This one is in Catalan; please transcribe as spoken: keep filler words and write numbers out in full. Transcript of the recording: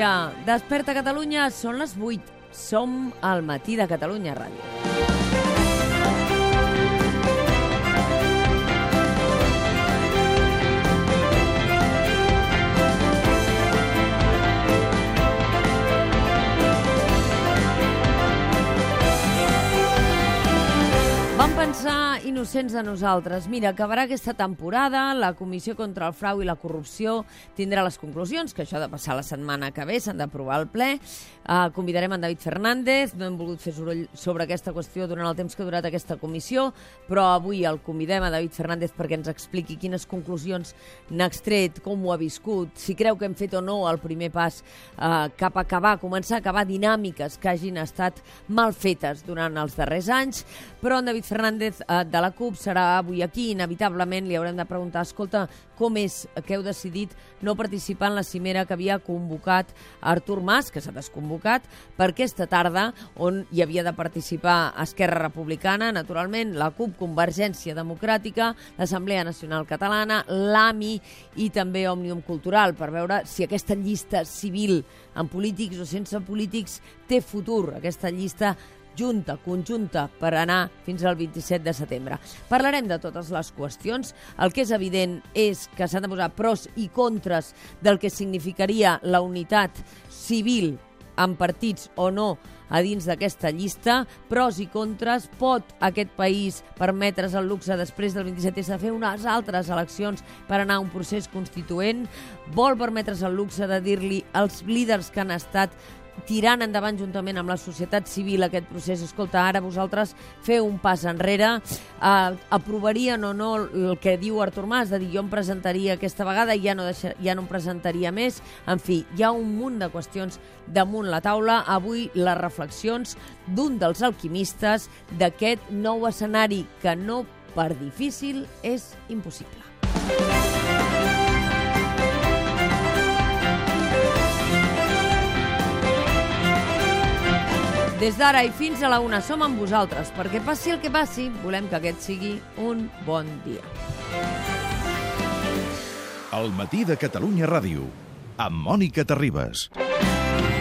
dia. Desperta Catalunya, són les vuit. Som al Matí de Catalunya Ràdio. Vam pensar innocents de nosaltres. Mira, acabarà aquesta temporada, la Comissió contra el Frau i la Corrupció tindrà les conclusions, que això ha de passar la setmana que ve, s'han d'aprovar al ple. Uh, convidarem en David Fernández, no hem volgut fer soroll sobre aquesta qüestió durant el temps que ha durat aquesta comissió, però avui el convidem a David Fernández perquè ens expliqui quines conclusions n'ha extret, com ho ha viscut, si creu que hem fet o no el primer pas uh, cap a acabar, començar a acabar dinàmiques que hagin estat mal fetes durant els darrers anys. Però en David Fernández uh, de la CUP serà avui aquí, inevitablement li haurem de preguntar, escolta, com és que heu decidit no participar en la cimera que havia convocat Artur Mas, que s'ha desconvocat, per aquesta tarda, on hi havia de participar Esquerra Republicana, naturalment, la CUP, Convergència Democràtica, l'Assemblea Nacional Catalana, l'AMI i també Òmnium Cultural, per veure si aquesta llista civil, amb polítics o sense polítics, té futur, aquesta llista junta, conjunta, per anar fins al vint-i-set de setembre. Parlarem de totes les qüestions. El que és evident és que s'han de posar pros i contres del que significaria la unitat civil amb partits o no a dins d'aquesta llista, pros i contres. Pot aquest país permetre's el luxe després del vint-i-set de fer unes altres eleccions per anar a un procés constituent? Vol permetre's el luxe de dir-li als líders que han estat tirant endavant juntament amb la societat civil aquest procés, escolta, ara vosaltres feu un pas enrere, uh, aprovarien o no el que diu Artur Mas, de dir jo em presentaria aquesta vegada i ja no, deixa, ja no em presentaria més. En fi, hi ha un munt de qüestions damunt la taula. Avui les reflexions d'un dels alquimistes d'aquest nou escenari que no per difícil és impossible. Des d'ara i fins a la una som amb vosaltres, perquè passi el que passi, volem que aquest sigui un bon dia. El Matí de Catalunya Ràdio, amb Mònica Terribas.